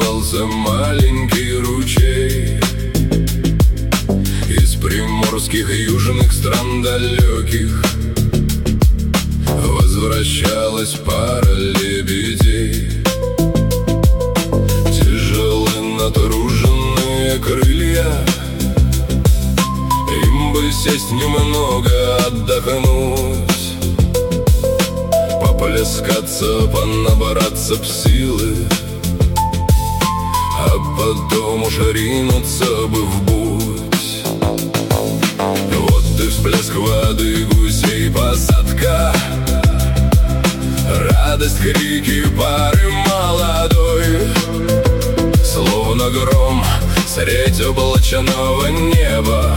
Пробивался маленький ручей из приморских южных стран далеких. Возвращалась пара лебедей. Тяжелы натруженные крылья, им бы сесть немного отдохнуть, поплескаться, понабраться б силы, а потом уж ринуться бы в путь. Вот и всплеск воды, гусей посадка, радость, крики пары молодой. Словно гром средь облачного неба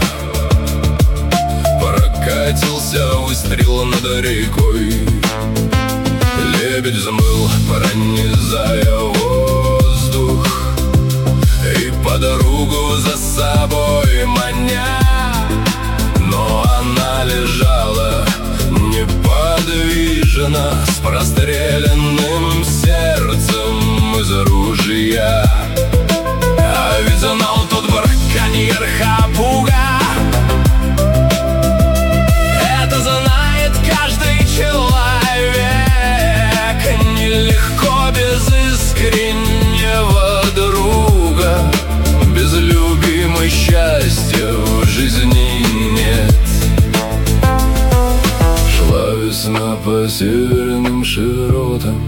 прокатился выстрел над рекой. Лебедь взмыл, пронизая воздух, и подругу за собой маня. Но она лежала неподвижно, с простреленным сердцем из ружья. А ведь знал тот браконьер Хапуга, это знает каждый человек. Нелегко без искреннего друга, без любимой счастья в жизни нет. Шла весна по северным широтам,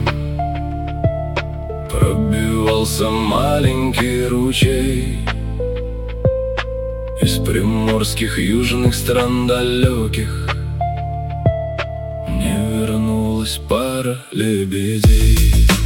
пробивался маленький ручей из приморских южных стран далеких. Не вернулась пара лебедей.